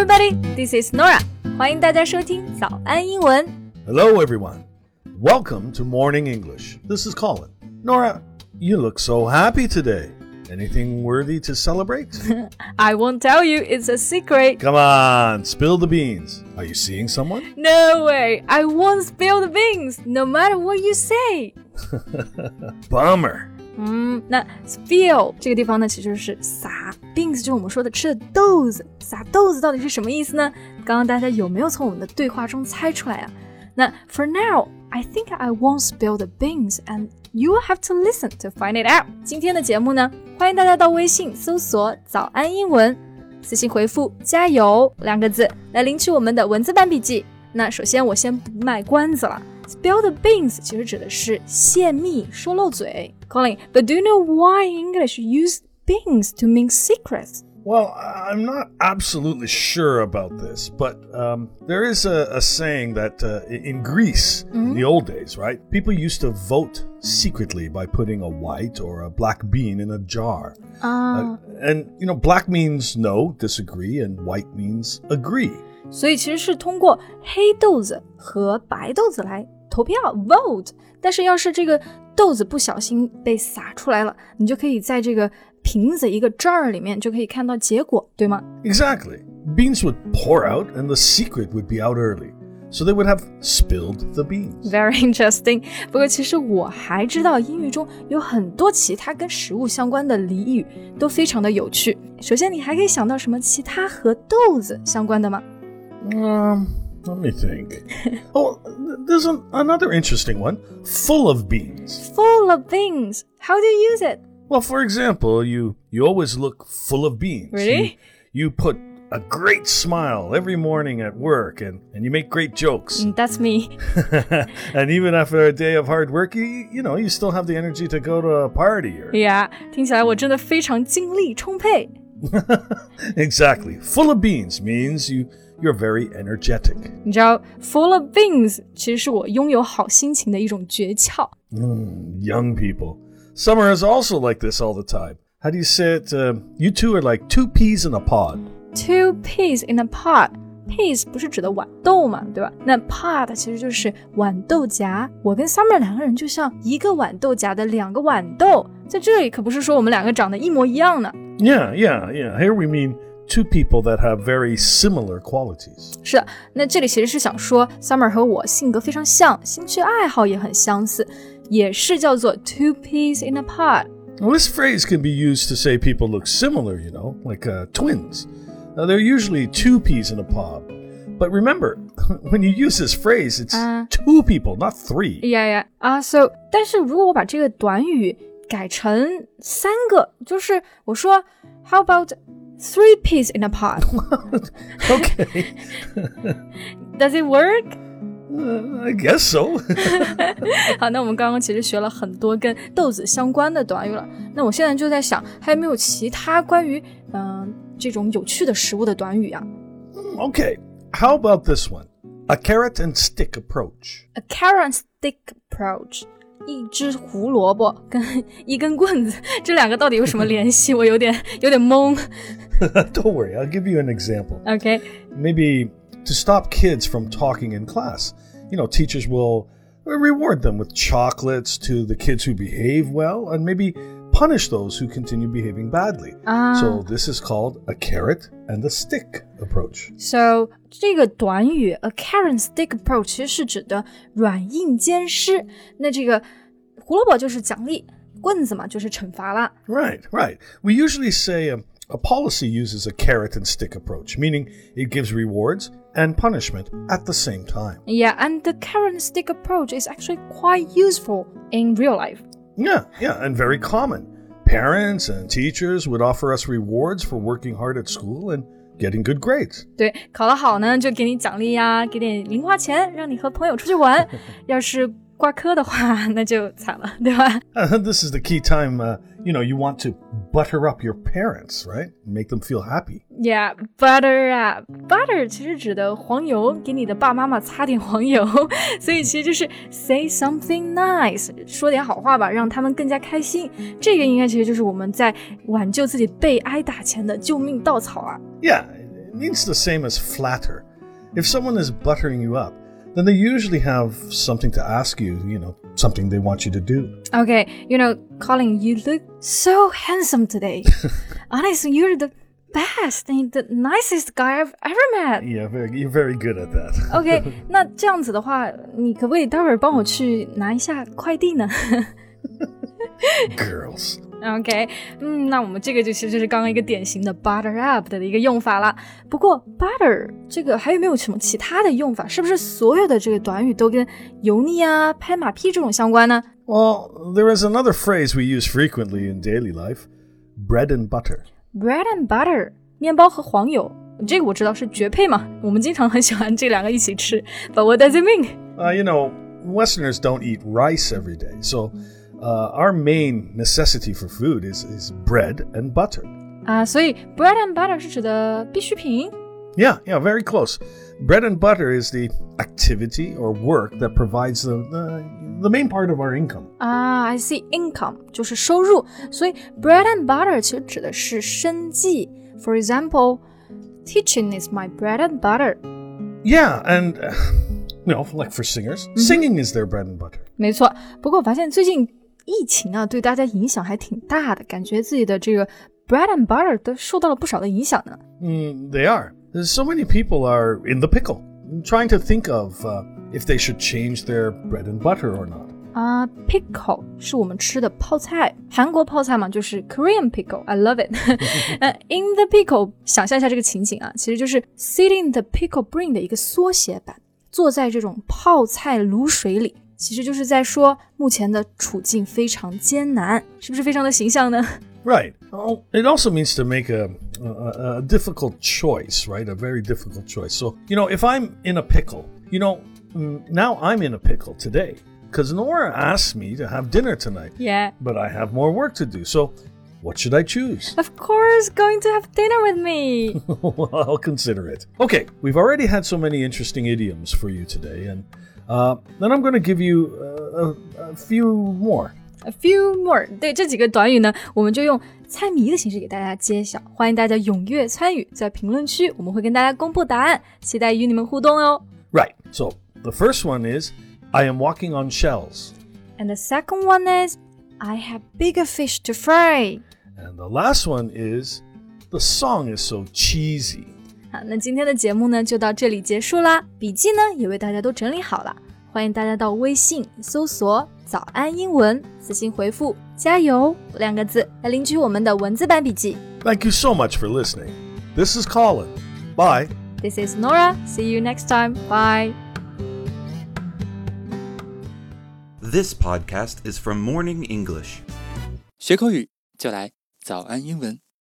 everybody, this is Nora. 欢迎大家收听早安英文。 Hello everyone. Welcome to Morning English. This is Colin. Nora, you look so happy today. Anything worthy to celebrate? I won't tell you, it's a secret. Come on, spill the beans. Are you seeing someone? No way, I won't spill the beans, no matter what you say. Bummer. 那 spill 这个地方呢，其实就是撒 beans 就是我们说的吃的豆子，撒豆子到底是什么意思呢？刚刚大家有没有从我们的对话中猜出来啊？那 for now, I think I won't spill the beans and you will have to listen to find it out. 今天的节目呢，欢迎大家到微信搜索早安英文，私信回复加油2个字来领取我们的文字版笔记。那首先我先不卖关子了， spill the beans 其实指的是泄密说漏嘴。 Colin, but do you know why English use beans to mean secrets? Well, I'm not absolutely sure about this, but there is a saying that in Greece, in the old days, right, people used to vote secretly by putting a white or a black bean in a jar. And, you know, black means no, disagree, and white means agree. 所以其实是通过黑豆子和白豆子来投票 vote， 但是要是这个豆子不小心被撒出来了，你就可以在这个瓶子一个 jar 里面就可以看到结果，对吗？ Exactly. Beans would pour out and the secret would be out early. So they would have spilled the beans. Very interesting. 不过其实我还知道英语中有很多其他跟食物相关的俚语都非常的有趣。首先你还可以想到什么其他和豆子相关的吗？ Let me think. Oh, there's another interesting one. Full of beans. Full of beans. How do you use it? Well, for example, you always look full of beans. Really? You put a great smile every morning at work and you make great jokes. That's me. And even after a day of hard work, you still have the energy to go to a party. Yeah, 听起来我真的非常精力充沛。 Exactly. Full of beans means you're very energetic. 你知道 full of beans 其实是我拥有好心情的一种诀窍。 Young people. Summer is also like this all the time. How do you say it? You two are like two peas in a pod. Two peas in a pod. Peas 不是指的豌豆嘛，对吧？那 pod 其实就是豌豆荚。我跟 Summer 两个人就像一个豌豆荚的两个豌豆，在这里可不是说我们两个长得一模一样呢。 Yeah. Here we mean two people that have very similar qualities. 是的，那这里其实是想说 Summer 和我性格非常像，兴趣爱好也很相似，也是叫做 two peas in a pod. Well, this phrase can be used to say people look similar, like twins. They're usually two peas in a pod. But remember, when you use this phrase, it's two people, not three. Yeah. So, 但是如果我把这个短语改成3个，就是我说 How about three peas in a pod? Okay. Does it work? I guess so. 好，那我们刚刚其实学了很多跟豆子相关的短语了。那我现在就在想，还有没有其他关于这种有趣的食物的短语啊？ Okay. How about this one? A carrot and stick approach. A carrot and stick approach. 一只胡萝卜跟一根棍子，这两个到底有什么联系？我有点懵。 Don't worry, I'll give you an example. Okay. Maybe to stop kids from talking in class, teachers will reward them with chocolates to the kids who behave well and maybe punish those who continue behaving badly. So this is called a carrot and a stick approach. So 这个短语 a carrot and stick approach 其实是指的软硬兼施。那这个胡萝卜就是奖励，棍子嘛就是惩罚啦。 Right. We usually say a policy uses a carrot and stick approach, meaning it gives rewards and punishment at the same time. Yeah, and the carrot and stick approach is actually quite useful in real life. Yeah, and very common. Parents and teachers would offer us rewards for working hard at school and getting good grades. 对，考得好呢，就给你奖励呀，给点零花钱，让你和朋友出去玩。要是挂科的话，那就惨了，对吧？ This is the key time, you want to butter up your parents, right? Make them feel happy. Yeah, butter up. Butter 其实指的黄油，给你的爸妈妈擦点黄油，所以其实就是 say something nice， 说点好话吧，让他们更加开心。这个应该其实就是我们在挽救自己被挨打前的救命稻草啊。 Yeah, means the same as flatter. If someone is buttering you up, then they usually have something to ask you, something they want you to do. Okay, Colin, you look so handsome today. Honestly, you're the best and the nicest guy I've ever met. Yeah, you're very good at that. Okay, 那这样子的话，你可不可以待会儿帮我去拿一下快递呢 Girls. OK， 那我们这个其实就是刚刚一个典型的 butter up 的一个用法啦。不过 butter 这个还有没有什么其他的用法？是不是所有的这个短语都跟油腻啊、拍马屁这种相关呢？ Well, there is another phrase we use frequently in daily life. Bread and butter. Bread and butter， 面包和黄油，这个我知道是绝配嘛，我们经常很喜欢这两个一起吃。But what does it mean? Westerners don't eat rice every day, so...our main necessity for food is bread and butter. 所以 bread and butter 是指的必需品 Yeah, very close. Bread and butter is the activity or work that provides the main part of our income. I see. Income 就是收入，所以 bread and butter 其实指的是生计。For example, teaching is my bread and butter. Yeah, and like for singers, singing is their bread and butter. 没错，不过我发现最近疫情啊，对大家影响还挺大的，感觉自己的这个 bread and butter 都受到了不少的影响呢。 They are. So many people are in the pickle, trying to think of if they should change their bread and butter or not. Pickle 是我们吃的泡菜，韩国泡菜嘛，就是 Korean pickle. I love it. In the pickle， 想象一下这个情景啊，其实就是 sit in the pickle brain 的一个缩写版，坐在这种泡菜卤水里。其实就是在说目前的处境非常艰难，是不是非常的形象呢？ Right. It also means to make a difficult choice, right? A very difficult choice. So, if I'm in a pickle, now I'm in a pickle today because Nora asked me to have dinner tonight. Yeah. But I have more work to do. So, what should I choose? Of course, going to have dinner with me. Well, I'll consider it. Okay, we've already had so many interesting idioms for you today, and then I'm going to give you a few more. A few more. 对，这几个短语呢，我们就用猜谜的形式给大家揭晓。欢迎大家踊跃参与，在评论区我们会跟大家公布答案，期待与你们互动哦。 Right. So the first one is I am walking on shells. And the second one is I have bigger fish to fry. And the last one is the song is so cheesy. 好，那今天的节目呢就到这里结束啦。笔记呢也为大家都整理好了，欢迎大家到微信搜索早安英文，私信回复加油2个字来领取我们的文字版笔记。 Thank you so much for listening. This is Colin. Bye. This is Nora. See you next time. Bye. This podcast is from Morning English. 学口语就来早安英文。